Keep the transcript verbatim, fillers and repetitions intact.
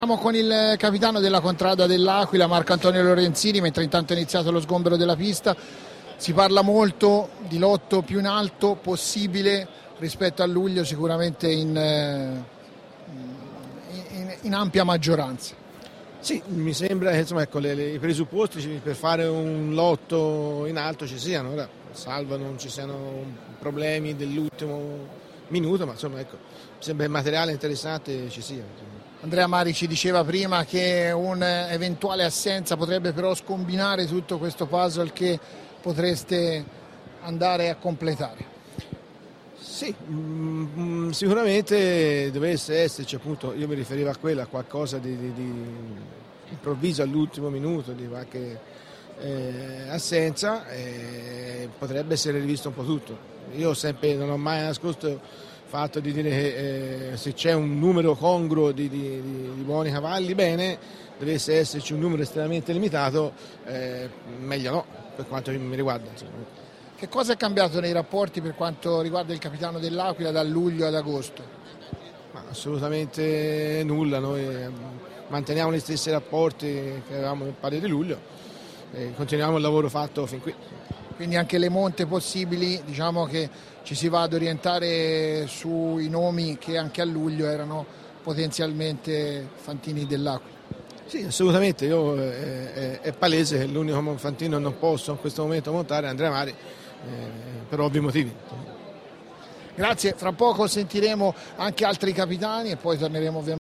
Siamo con il capitano della Contrada dell'Aquila, Marco Antonio Lorenzini, mentre intanto è iniziato lo sgombero della pista. Si parla molto di lotto più in alto possibile rispetto a luglio, sicuramente in, in, in ampia maggioranza. Sì, mi sembra che insomma, ecco, le, le, i presupposti per fare un lotto in alto ci siano, ora, salvo non ci siano problemi dell'ultimo minuto, ma insomma ecco, mi sembra che il materiale interessante ci sia. Andrea Mari ci diceva prima che un'eventuale assenza potrebbe però scombinare tutto questo puzzle che potreste andare a completare. Sì, mh, sicuramente dovesse esserci, appunto, io mi riferivo a quella, qualcosa di, di, di improvviso all'ultimo minuto, di qualche eh, assenza, eh, potrebbe essere rivisto un po' tutto. Io sempre non ho mai nascosto il fatto di dire che eh, se c'è un numero congruo di, di, di buoni cavalli, bene, dovesse esserci un numero estremamente limitato, eh, meglio no, per quanto mi riguarda. Insomma. Che cosa è cambiato nei rapporti per quanto riguarda il capitano dell'Aquila da luglio ad agosto? Ma assolutamente nulla, noi manteniamo gli stessi rapporti che avevamo nel pari di luglio e continuiamo il lavoro fatto fin qui. Quindi anche le monte possibili, diciamo che ci si va ad orientare sui nomi che anche a luglio erano potenzialmente fantini dell'Aquila. Sì, assolutamente, io, eh, è, è palese che l'unico fantino non posso in questo momento montare è Andrea Mari, eh, per ovvi motivi. Grazie, fra poco sentiremo anche altri capitani e poi torneremo ovviamente